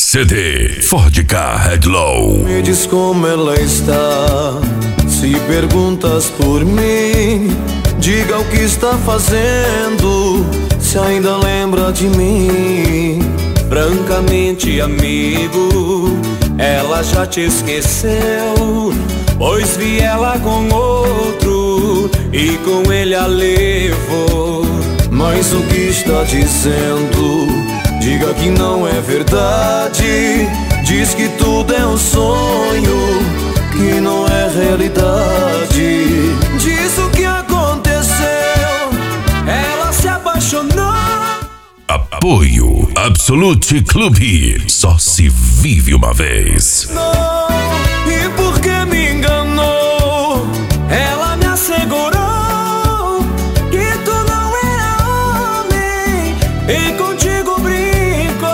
CD Ford Ka Headlow. Me diz como ela está. Se perguntas por mim, diga o que está fazendo, se ainda lembra de mim. Francamente, amigo, ela já te esqueceu, pois vi ela com outro e com ele a levou. Mas o que está dizendo? Diga que não é verdade. Diz que tudo é um sonho, que não é realidade. Diz o que aconteceu. Ela se apaixonou. Apoio Absolute Clube. Só se vive uma vez. Não, e porque me enganou, ela me assegurou que tu não era homem e contigo brincou.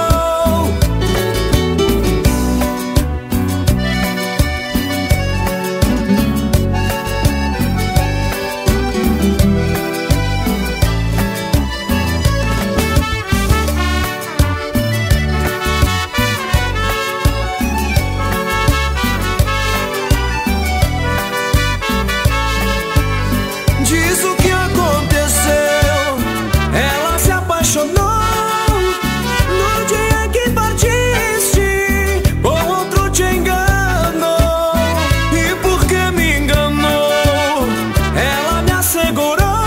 Diz o que aconteceu. Ela se apaixonou no dia que partiste, com outro te enganou. E porque me enganou, ela me assegurou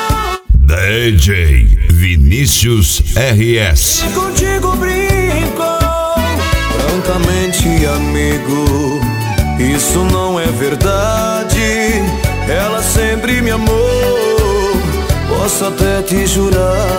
DJ Vinícius RS. e contigo brincou. Francamente, amigo, isso não é verdade. Ela sempre me amou, posso até te jurar.